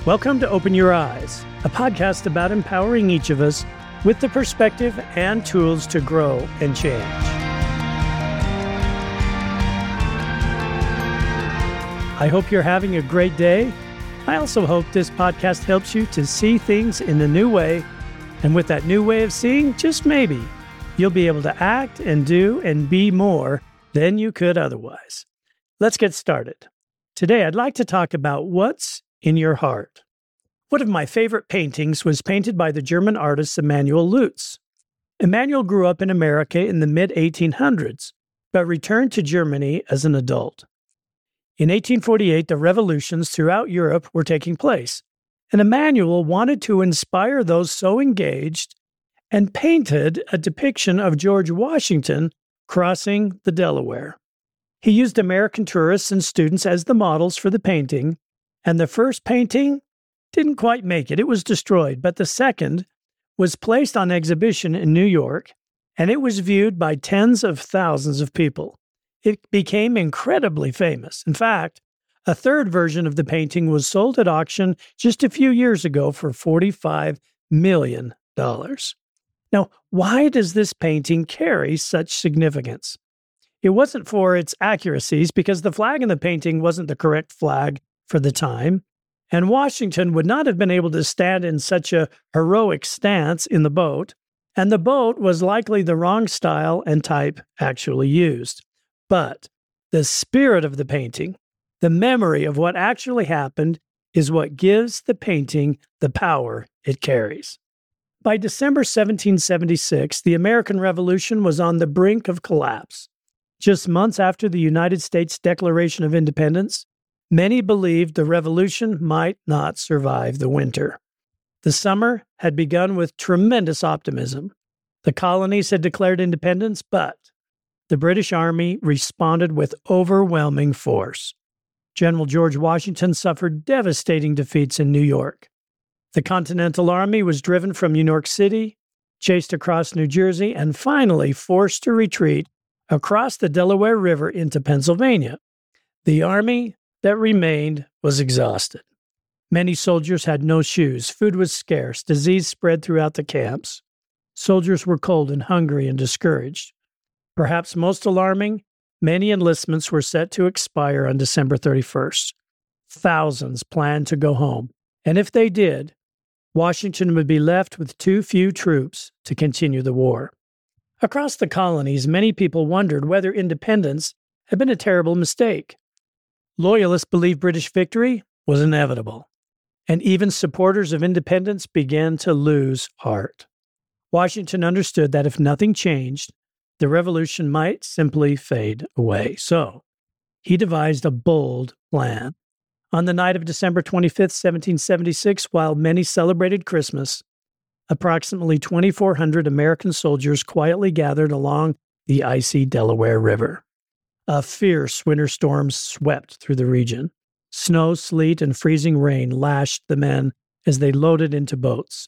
Welcome to Open Your Eyes, a podcast about empowering each of us with the perspective and tools to grow and change. I hope you're having a great day. I also hope this podcast helps you to see things in a new way. And with that new way of seeing, just maybe, you'll be able to act and do and be more than you could otherwise. Let's get started. Today, I'd like to talk about what's in your heart. One of my favorite paintings was painted by the German artist Emanuel Lutz. Emanuel grew up in America in the mid-1800s, but returned to Germany as an adult. In 1848, the revolutions throughout Europe were taking place, and Emanuel wanted to inspire those so engaged and painted a depiction of George Washington crossing the Delaware. He used American tourists and students as the models for the painting, and the first painting didn't quite make it. It was destroyed, but the second was placed on exhibition in New York, and it was viewed by tens of thousands of people. It became incredibly famous. In fact, a third version of the painting was sold at auction just a few years ago for $45 million. Now, why does this painting carry such significance? It wasn't for its accuracies, because the flag in the painting wasn't the correct flag for the time, and Washington would not have been able to stand in such a heroic stance in the boat, and the boat was likely the wrong style and type actually used. But the spirit of the painting, the memory of what actually happened, is what gives the painting the power it carries. By December 1776, the American Revolution was on the brink of collapse. Just months after the United States Declaration of Independence, many believed the revolution might not survive the winter. The summer had begun with tremendous optimism. The colonies had declared independence, but the British Army responded with overwhelming force. General George Washington suffered devastating defeats in New York. The Continental Army was driven from New York City, chased across New Jersey, and finally forced to retreat across the Delaware River into Pennsylvania. The army that remained was exhausted. Many soldiers had no shoes, food was scarce, disease spread throughout the camps. Soldiers were cold and hungry and discouraged. Perhaps most alarming, many enlistments were set to expire on December 31st. Thousands planned to go home, and if they did, Washington would be left with too few troops to continue the war. Across the colonies, many people wondered whether independence had been a terrible mistake. Loyalists believed British victory was inevitable, and even supporters of independence began to lose heart. Washington understood that if nothing changed, the revolution might simply fade away. So, he devised a bold plan. On the night of December 25th, 1776, while many celebrated Christmas, approximately 2,400 American soldiers quietly gathered along the icy Delaware River. A fierce winter storm swept through the region. Snow, sleet, and freezing rain lashed the men as they loaded into boats.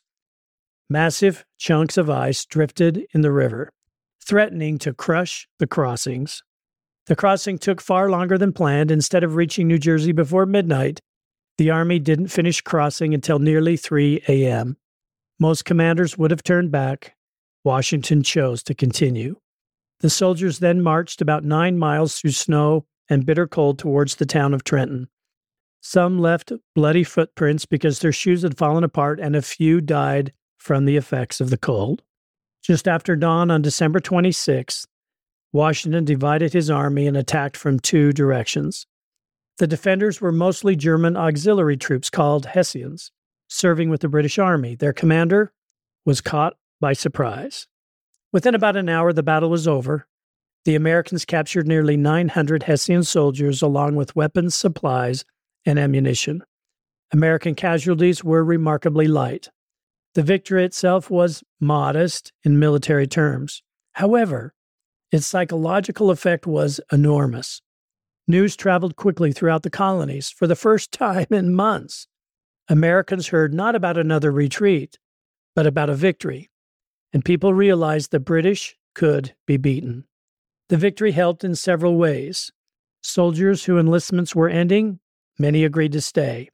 Massive chunks of ice drifted in the river, threatening to crush the crossings. The crossing took far longer than planned. Instead of reaching New Jersey before midnight, the Army didn't finish crossing until nearly 3 a.m. Most commanders would have turned back. Washington chose to continue. The soldiers then marched about 9 miles through snow and bitter cold towards the town of Trenton. Some left bloody footprints because their shoes had fallen apart, and a few died from the effects of the cold. Just after dawn on December 26th, Washington divided his army and attacked from 2 directions. The defenders were mostly German auxiliary troops called Hessians, serving with the British Army. Their commander was caught by surprise. Within about an hour, the battle was over. The Americans captured nearly 900 Hessian soldiers, along with weapons, supplies, and ammunition. American casualties were remarkably light. The victory itself was modest in military terms. However, its psychological effect was enormous. News traveled quickly throughout the colonies. For the first time in months, Americans heard not about another retreat, but about a victory, and people realized the British could be beaten. The victory helped in several ways. Soldiers whose enlistments were ending, many agreed to stay.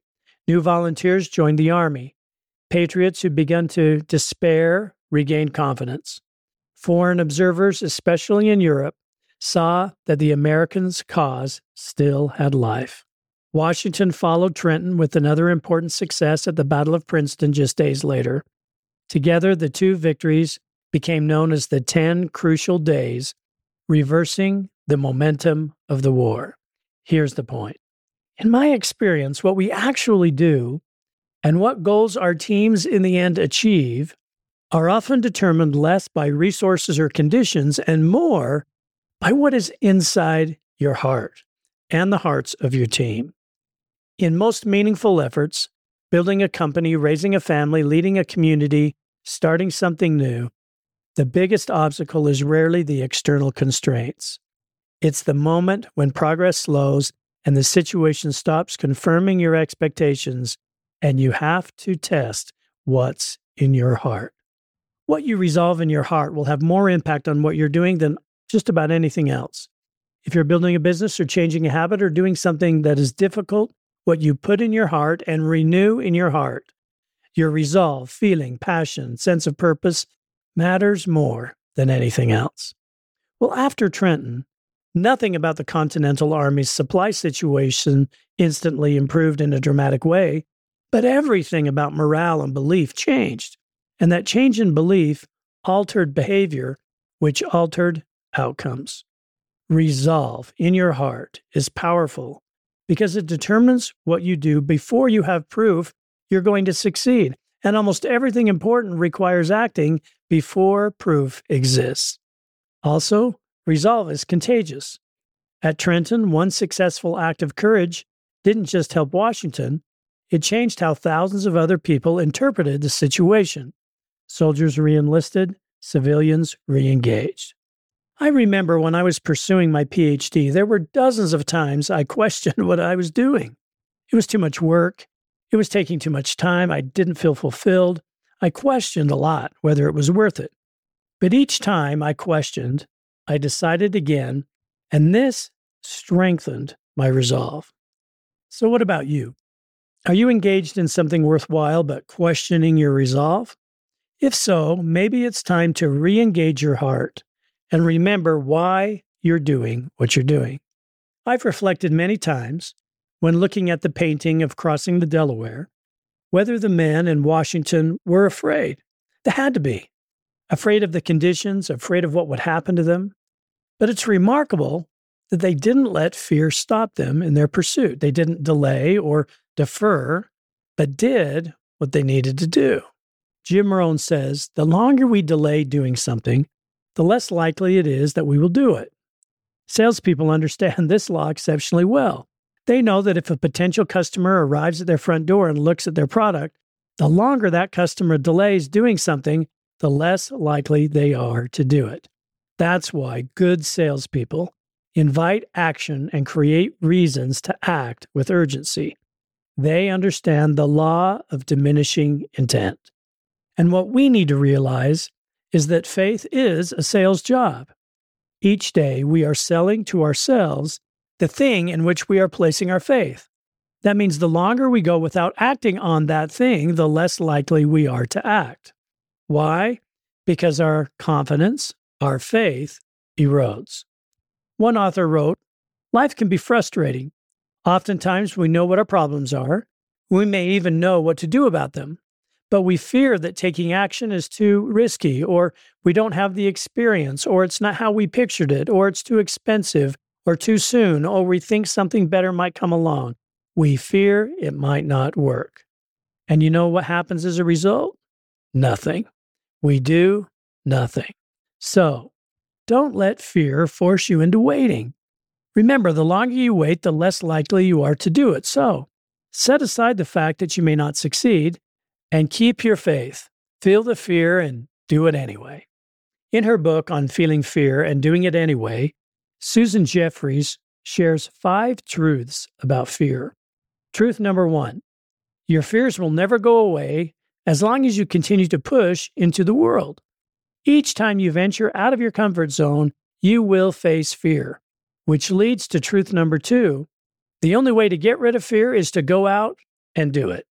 New volunteers joined the Army. Patriots who'd begun to despair regained confidence. Foreign observers, especially in Europe, saw that the Americans' cause still had life. Washington followed Trenton with another important success at the Battle of Princeton just days later. Together, the two victories became known as the 10 Crucial Days, reversing the momentum of the war. Here's the point. In my experience, what we actually do and what goals our teams in the end achieve are often determined less by resources or conditions and more by what is inside your heart and the hearts of your team. In most meaningful efforts, building a company, raising a family, leading a community, starting something new, the biggest obstacle is rarely the external constraints. It's the moment when progress slows and the situation stops confirming your expectations, and you have to test what's in your heart. What you resolve in your heart will have more impact on what you're doing than just about anything else. If you're building a business or changing a habit or doing something that is difficult, what you put in your heart and renew in your heart, your resolve, feeling, passion, sense of purpose, matters more than anything else. Well, after Trenton, nothing about the Continental Army's supply situation instantly improved in a dramatic way, but everything about morale and belief changed. And that change in belief altered behavior, which altered outcomes. Resolve in your heart is powerful because it determines what you do before you have proof you're going to succeed. And almost everything important requires acting before proof exists. Also, resolve is contagious. At Trenton, one successful act of courage didn't just help Washington, it changed how thousands of other people interpreted the situation. Soldiers re-enlisted, civilians re-engaged. I remember when I was pursuing my PhD, there were dozens of times I questioned what I was doing. It was too much work. It was taking too much time. I didn't feel fulfilled. I questioned a lot whether it was worth it. But each time I questioned, I decided again, and this strengthened my resolve. So what about you? Are you engaged in something worthwhile but questioning your resolve? If so, maybe it's time to re-engage your heart and remember why you're doing what you're doing. I've reflected many times when looking at the painting of crossing the Delaware, whether the men in Washington were afraid. They had to be. Afraid of the conditions, afraid of what would happen to them. But it's remarkable that they didn't let fear stop them in their pursuit. They didn't delay or defer, but did what they needed to do. Jim Rohn says, the longer we delay doing something, the less likely it is that we will do it. Salespeople understand this law exceptionally well. They know that if a potential customer arrives at their front door and looks at their product, the longer that customer delays doing something, the less likely they are to do it. That's why good salespeople invite action and create reasons to act with urgency. They understand the law of diminishing intent. And what we need to realize is that faith is a sales job. Each day we are selling to ourselves the thing in which we are placing our faith. That means the longer we go without acting on that thing, the less likely we are to act. Why? Because our confidence, our faith, erodes. One author wrote, life can be frustrating. Oftentimes we know what our problems are. We may even know what to do about them. But we fear that taking action is too risky, or we don't have the experience, or it's not how we pictured it, or it's too expensive, or too soon, or we think something better might come along. We fear it might not work. And you know what happens as a result? Nothing. We do nothing. So, don't let fear force you into waiting. Remember, the longer you wait, the less likely you are to do it. So, set aside the fact that you may not succeed, and keep your faith. Feel the fear and do it anyway. In her book on feeling fear and doing it anyway, Susan Jeffries shares 5 truths about fear. Truth number 1, your fears will never go away as long as you continue to push into the world. Each time you venture out of your comfort zone, you will face fear, which leads to truth number 2. The only way to get rid of fear is to go out and do it.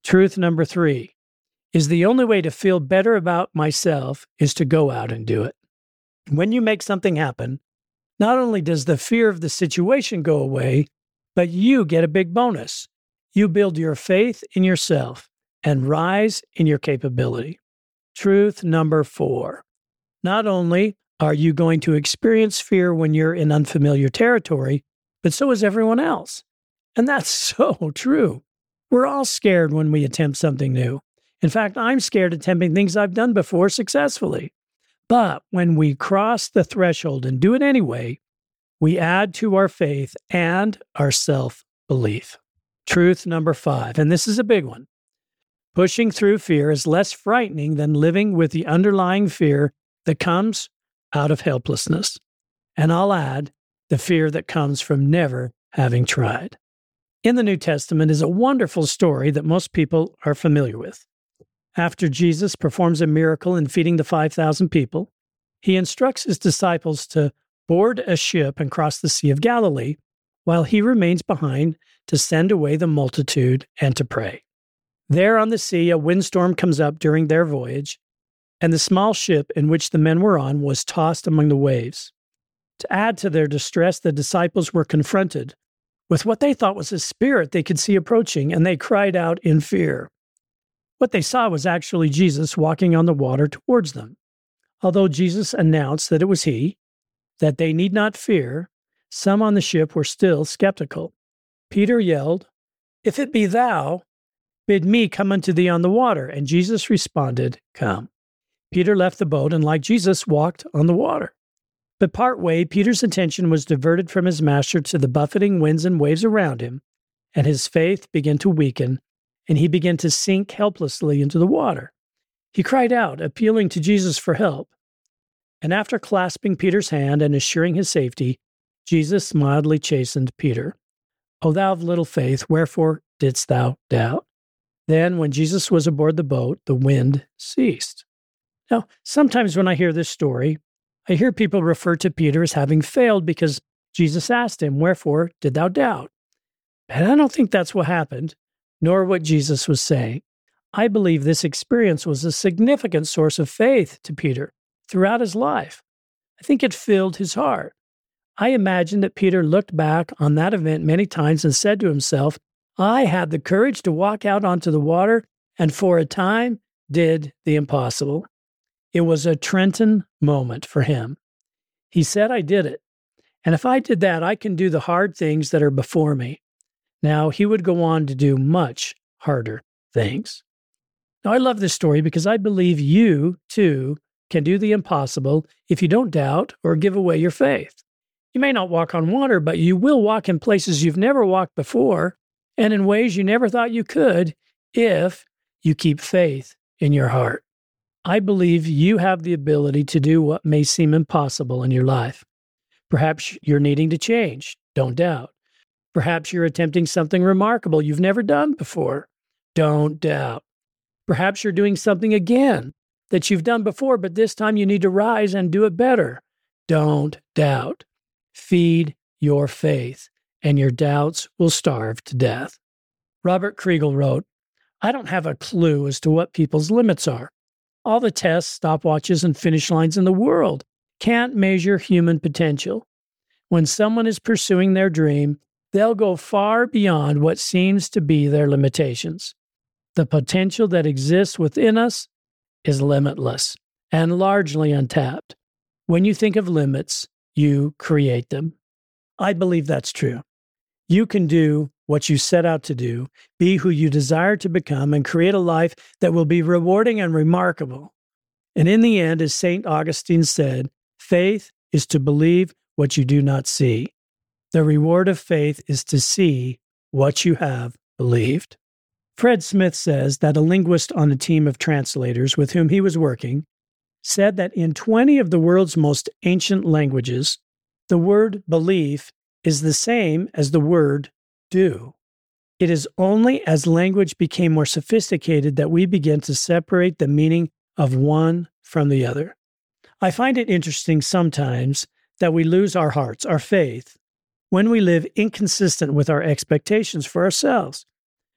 Truth number 3 is the only way to feel better about myself is to go out and do it. When you make something happen, not only does the fear of the situation go away, but you get a big bonus. You build your faith in yourself and rise in your capability. Truth number 4. Not only are you going to experience fear when you're in unfamiliar territory, but so is everyone else. And that's so true. We're all scared when we attempt something new. In fact, I'm scared attempting things I've done before successfully. But when we cross the threshold and do it anyway, we add to our faith and our self-belief. Truth number 5, and this is a big one. Pushing through fear is less frightening than living with the underlying fear that comes out of helplessness. And I'll add, the fear that comes from never having tried. In the New Testament is a wonderful story that most people are familiar with. After Jesus performs a miracle in feeding the 5,000 people, he instructs his disciples to board a ship and cross the Sea of Galilee, while he remains behind to send away the multitude and to pray. There on the sea, a windstorm comes up during their voyage, and the small ship in which the men were on was tossed among the waves. To add to their distress, the disciples were confronted with what they thought was a spirit they could see approaching, and they cried out in fear. What they saw was actually Jesus walking on the water towards them. Although Jesus announced that it was he, that they need not fear, some on the ship were still skeptical. Peter yelled, "If it be thou, bid me come unto thee on the water." And Jesus responded, "Come." Peter left the boat and, like Jesus, walked on the water. But partway, Peter's attention was diverted from his master to the buffeting winds and waves around him, and his faith began to weaken, and he began to sink helplessly into the water. He cried out, appealing to Jesus for help. And after clasping Peter's hand and assuring his safety, Jesus mildly chastened Peter. "O thou of little faith, wherefore didst thou doubt?" Then, when Jesus was aboard the boat, the wind ceased. Now, sometimes when I hear this story, I hear people refer to Peter as having failed because Jesus asked him, "Wherefore did thou doubt?" And I don't think that's what happened, nor what Jesus was saying. I believe this experience was a significant source of faith to Peter throughout his life. I think it filled his heart. I imagine that Peter looked back on that event many times and said to himself, "I had the courage to walk out onto the water and for a time did the impossible." It was a Trenton moment for him. He said, "I did it. And if I did that, I can do the hard things that are before me." Now, he would go on to do much harder things. Now, I love this story because I believe you, too, can do the impossible if you don't doubt or give away your faith. You may not walk on water, but you will walk in places you've never walked before and in ways you never thought you could if you keep faith in your heart. I believe you have the ability to do what may seem impossible in your life. Perhaps you're needing to change. Don't doubt. Perhaps you're attempting something remarkable you've never done before. Don't doubt. Perhaps you're doing something again that you've done before, but this time you need to rise and do it better. Don't doubt. Feed your faith, and your doubts will starve to death. Robert Kriegel wrote, "I don't have a clue as to what people's limits are. All the tests, stopwatches, and finish lines in the world can't measure human potential. When someone is pursuing their dream, they'll go far beyond what seems to be their limitations. The potential that exists within us is limitless and largely untapped. When you think of limits, you create them." I believe that's true. You can do what you set out to do, be who you desire to become, and create a life that will be rewarding and remarkable. And in the end, as St. Augustine said, faith is to believe what you do not see. The reward of faith is to see what you have believed. Fred Smith says that a linguist on a team of translators with whom he was working said that in 20 of the world's most ancient languages, the word belief is the same as the word do. It is only as language became more sophisticated that we began to separate the meaning of one from the other. I find it interesting sometimes that we lose our hearts, our faith, when we live inconsistent with our expectations for ourselves.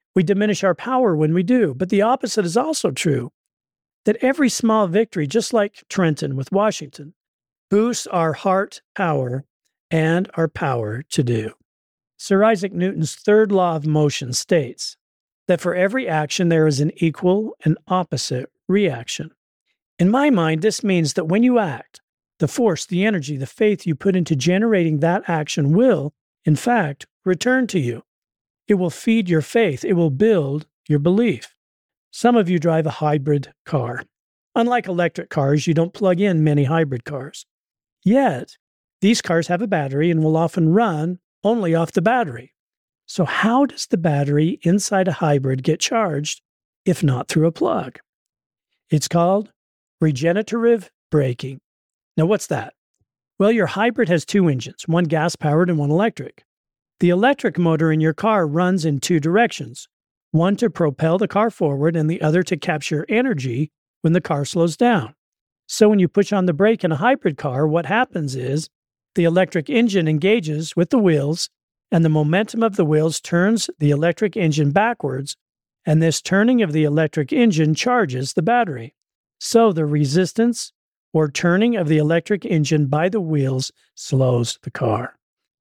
We diminish our power when we do, but the opposite is also true. That every small victory, just like Trenton with Washington, boosts our heart power and our power to do. Sir Isaac Newton's third law of motion states that for every action there is an equal and opposite reaction. In my mind, this means that when you act, the force, the energy, the faith you put into generating that action will, in fact, return to you. It will feed your faith. It will build your belief. Some of you drive a hybrid car. Unlike electric cars, you don't plug in many hybrid cars. Yet, these cars have a battery and will often run only off the battery. So how does the battery inside a hybrid get charged if not through a plug? It's called regenerative braking. Now, what's that? Well, your hybrid has two engines, one gas-powered and one electric. The electric motor in your car runs in two directions, one to propel the car forward and the other to capture energy when the car slows down. So when you push on the brake in a hybrid car, what happens is the electric engine engages with the wheels, and the momentum of the wheels turns the electric engine backwards, and this turning of the electric engine charges the battery. So the resistance or turning of the electric engine by the wheels slows the car.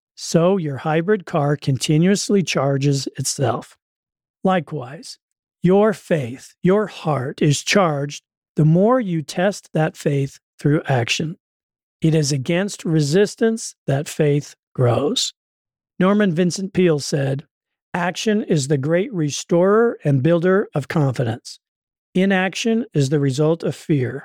So your hybrid car continuously charges itself. Likewise, your faith, your heart is charged the more you test that faith through action. It is against resistance that faith grows. Norman Vincent Peale said, "Action is the great restorer and builder of confidence. Inaction is the result of fear.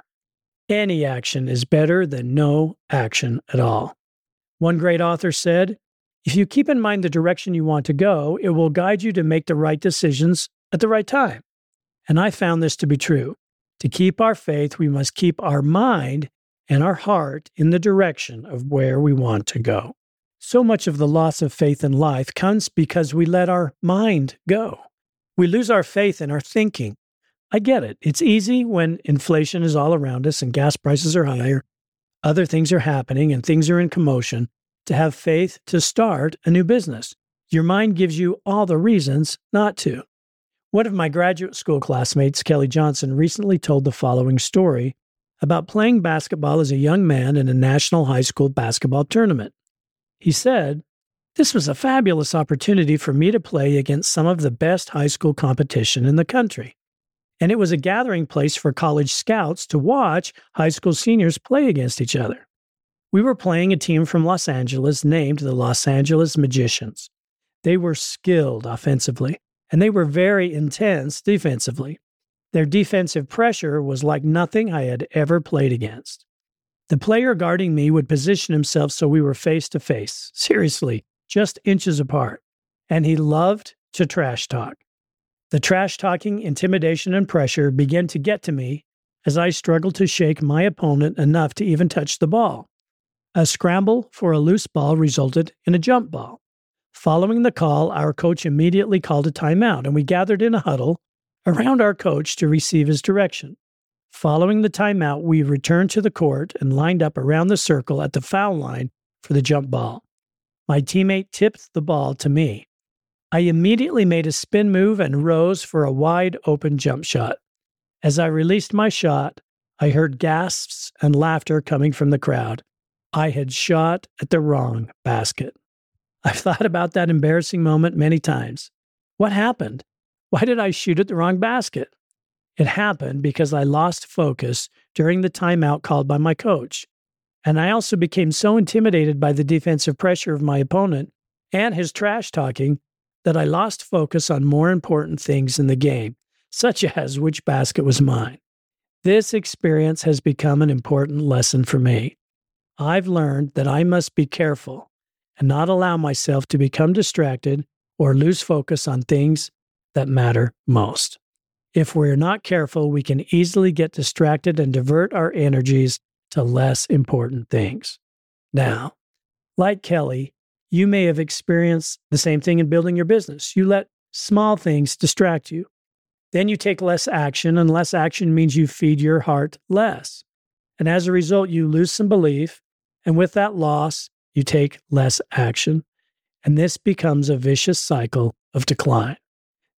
Any action is better than no action at all." One great author said, "If you keep in mind the direction you want to go, it will guide you to make the right decisions at the right time." And I found this to be true. To keep our faith, we must keep our mind and our heart in the direction of where we want to go. So much of the loss of faith in life comes because we let our mind go. We lose our faith in our thinking. I get it. It's easy when inflation is all around us and gas prices are higher, other things are happening and things are in commotion, to have faith to start a new business. Your mind gives you all the reasons not to. One of my graduate school classmates, Kelly Johnson, recently told the following story about playing basketball as a young man in a national high school basketball tournament. He said, "This was a fabulous opportunity for me to play against some of the best high school competition in the country. And it was a gathering place for college scouts to watch high school seniors play against each other. We were playing a team from Los Angeles named the Los Angeles Magicians. They were skilled offensively, and they were very intense defensively. Their defensive pressure was like nothing I had ever played against. The player guarding me would position himself so we were face to face, seriously, just inches apart, and he loved to trash talk. The trash talking, intimidation, and pressure began to get to me as I struggled to shake my opponent enough to even touch the ball. A scramble for a loose ball resulted in a jump ball. Following the call, our coach immediately called a timeout, and we gathered in a huddle around our coach to receive his direction. Following the timeout, we returned to the court and lined up around the circle at the foul line for the jump ball. My teammate tipped the ball to me. I immediately made a spin move and rose for a wide open jump shot. As I released my shot, I heard gasps and laughter coming from the crowd. I had shot at the wrong basket. I've thought about that embarrassing moment many times. What happened? Why did I shoot at the wrong basket? It happened because I lost focus during the timeout called by my coach. And I also became so intimidated by the defensive pressure of my opponent and his trash talking that I lost focus on more important things in the game, such as which basket was mine. This experience has become an important lesson for me. I've learned that I must be careful and not allow myself to become distracted or lose focus on things that matter most. If we're not careful, we can easily get distracted and divert our energies to less important things. Now, like Kelly, you may have experienced the same thing in building your business. You let small things distract you. Then you take less action, and less action means you feed your heart less. And as a result, you lose some belief, and with that loss, you take less action. And this becomes a vicious cycle of decline.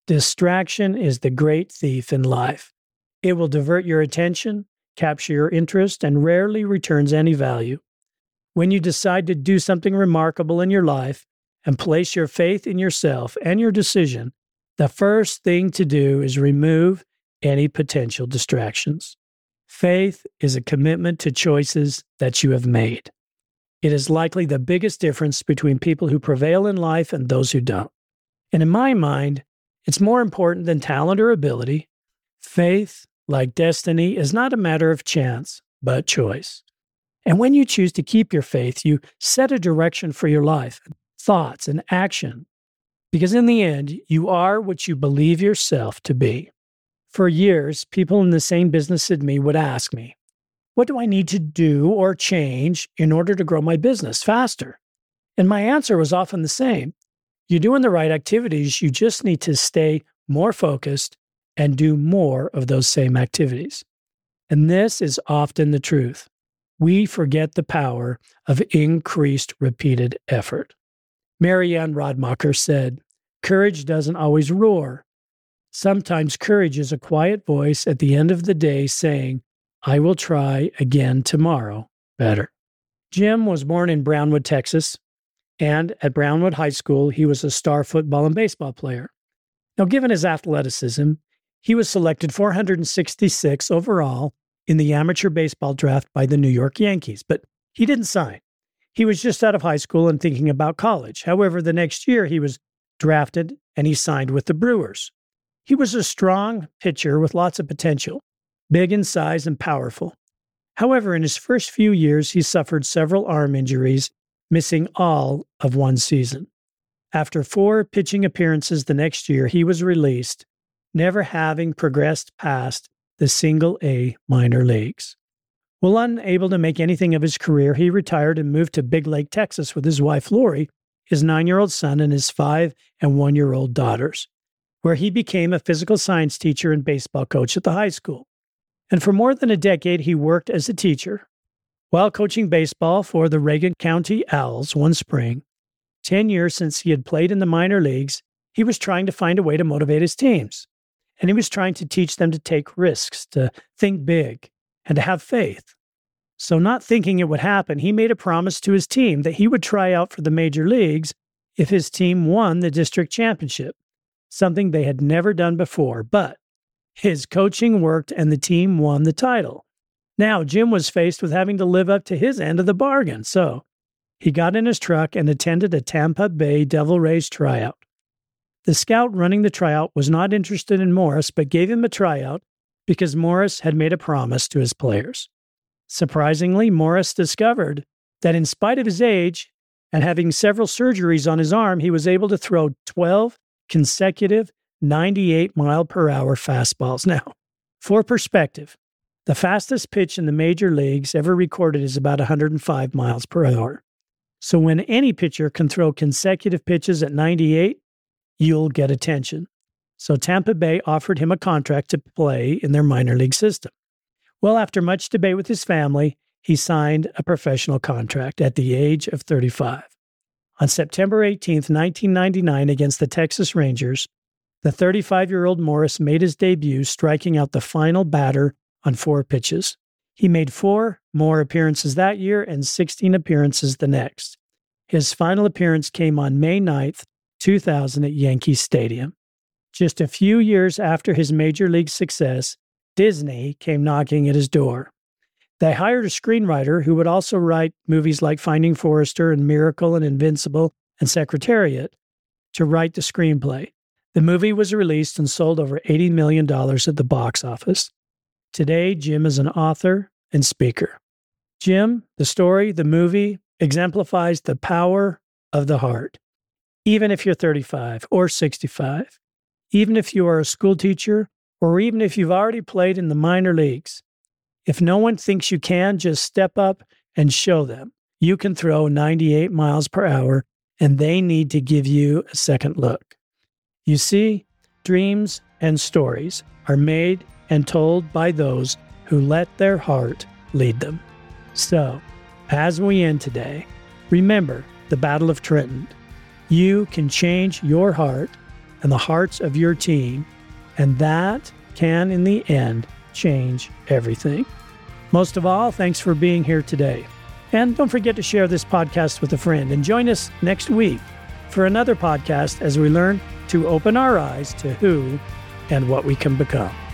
Distraction is the great thief in life. It will divert your attention, capture your interest, and rarely returns any value. When you decide to do something remarkable in your life and place your faith in yourself and your decision, the first thing to do is remove any potential distractions. Faith is a commitment to choices that you have made. It is likely the biggest difference between people who prevail in life and those who don't. And in my mind, it's more important than talent or ability. Faith, like destiny, is not a matter of chance, but choice. And when you choose to keep your faith, you set a direction for your life, thoughts, and action. Because in the end, you are what you believe yourself to be. For years, people in the same business as me would ask me, what do I need to do or change in order to grow my business faster? And my answer was often the same. You're doing the right activities, you just need to stay more focused and do more of those same activities. And this is often the truth. We forget the power of increased repeated effort. Marianne Radmacher said, "Courage doesn't always roar. Sometimes courage is a quiet voice at the end of the day saying, I will try again tomorrow better." Jim was born in Brownwood, Texas, and at Brownwood High School, he was a star football and baseball player. Now, given his athleticism, he was selected 466 overall in the amateur baseball draft by the New York Yankees, but he didn't sign. He was just out of high school and thinking about college. However, the next year he was drafted and he signed with the Brewers. He was a strong pitcher with lots of potential, big in size and powerful. However, in his first few years, he suffered several arm injuries, missing all of one season. After 4 pitching appearances the next year, he was released, never having progressed past the Single-A minor leagues. While unable to make anything of his career, he retired and moved to Big Lake, Texas with his wife, Lori, his 9-year-old son, and his 5- and 1-year-old daughters, where he became a physical science teacher and baseball coach at the high school. And for more than a decade, he worked as a teacher. While coaching baseball for the Reagan County Owls one spring, 10 years since he had played in the minor leagues, he was trying to find a way to motivate his teams. And he was trying to teach them to take risks, to think big, and to have faith. So not thinking it would happen, he made a promise to his team that he would try out for the major leagues if his team won the district championship, something they had never done before. But his coaching worked and the team won the title. Now, Jim was faced with having to live up to his end of the bargain, so he got in his truck and attended a Tampa Bay Devil Rays tryout. The scout running the tryout was not interested in Morris, but gave him a tryout because Morris had made a promise to his players. Surprisingly, Morris discovered that in spite of his age and having several surgeries on his arm, he was able to throw 12 consecutive 98-mile-per-hour fastballs. Now, for perspective, the fastest pitch in the major leagues ever recorded is about 105 miles per hour. So when any pitcher can throw consecutive pitches at 98, you'll get attention. So Tampa Bay offered him a contract to play in their minor league system. Well, after much debate with his family, he signed a professional contract at the age of 35. On September 18, 1999, against the Texas Rangers, the 35-year-old Morris made his debut, striking out the final batter on 4 pitches. He made 4 more appearances that year and 16 appearances the next. His final appearance came on May 9th, 2000 at Yankee Stadium. Just a few years after his major league success, Disney came knocking at his door. They hired a screenwriter who would also write movies like Finding Forrester and Miracle and Invincible and Secretariat to write the screenplay. The movie was released and sold over $80 million at the box office. Today, Jim is an author and speaker. Jim, the story, the movie, exemplifies the power of the heart. Even if you're 35 or 65, even if you are a school teacher, or even if you've already played in the minor leagues, if no one thinks you can, just step up and show them you can throw 98 miles per hour and they need to give you a second look. You see, dreams and stories are made and told by those who let their heart lead them. So, as we end today, remember the Battle of Trenton. You can change your heart and the hearts of your team, and that can, in the end, change everything. Most of all, thanks for being here today. And don't forget to share this podcast with a friend, and join us next week for another podcast as we learn to open our eyes to who and what we can become.